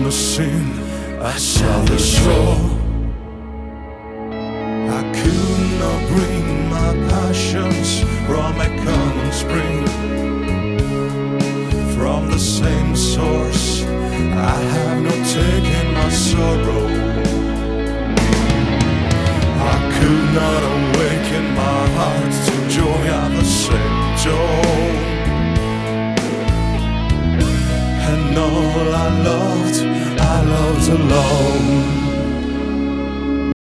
the scene, I saw the shore. I could not bring my passions from a common spring, from the same source. I have not taken my sorrow. I could not awaken my heart to joy at the same dawn. And all I loved alone.